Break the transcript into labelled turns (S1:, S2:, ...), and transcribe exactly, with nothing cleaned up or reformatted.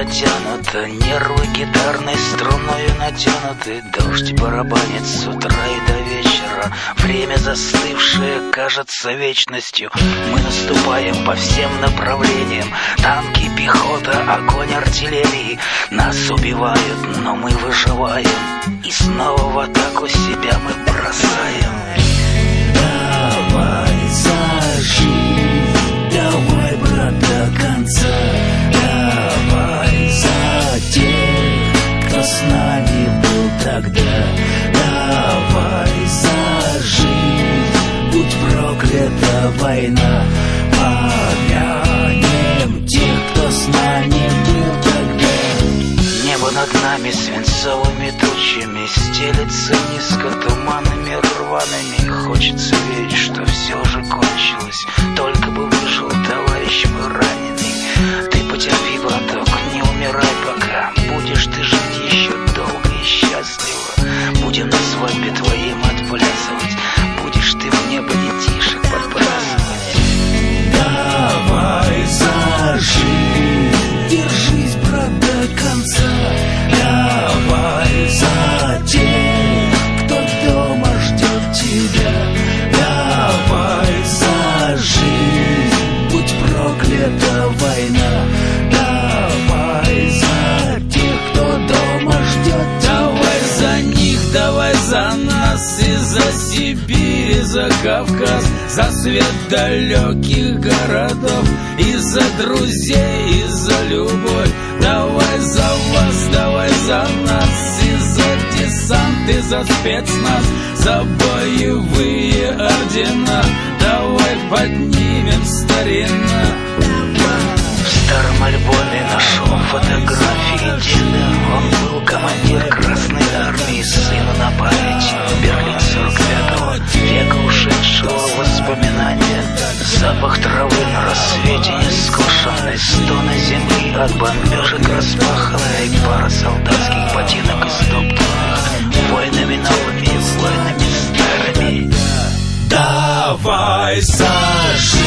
S1: протянуто, нервы гитарной струною натянуты. Дождь барабанит с утра и до вечера. Время застывшее кажется вечностью. Мы наступаем по всем направлениям. Танки, пехота, огонь артиллерии. Нас убивают, но мы выживаем. И снова в атаку себя мы бросаем.
S2: Давай зажги, давай, брат, до конца. Давай за тех, кто с нами был тогда. Давай за жизнь, будь проклята война. Помянем тех, кто с нами был тогда.
S1: Небо над нами свинцовыми тучами стелется низко туманами рваными. Хочется верить, что все же кончилось. Только бы выжил товарищ мой раненый. Ты потерпи, браток, не умирай пока. Будешь ты жить еще долго и счастливо. Будем на свадьбе твоим отплясывать. Будешь ты в небо детишек подбрасывать.
S2: Давай зажги, держись, брат, до конца. Давай за тех, кто дома ждет тебя. Давай за жизнь, будь проклята война. Давай за тех, кто дома ждет тебя. Давай за них, давай за нас. И за Сибирь, и за Кавказ. За свет далеких городов. И за друзей, и за любовь. Давай за вас, давай за нас. И за десант, и за спецназ. За боевые ордена. Давай поднимем, старина.
S1: В старом альбоме нашел фотографии деда. Он был командир Красной Армии, сыну на память. Берлин сорок пятого века ушедшего воспоминания. Запах травы на рассвете нескошенной. Стоны земли от бомбежек распаханной. Пара солдатских ботинок истоптанных. Войнами новыми, войнами старыми.
S2: Давай зажги,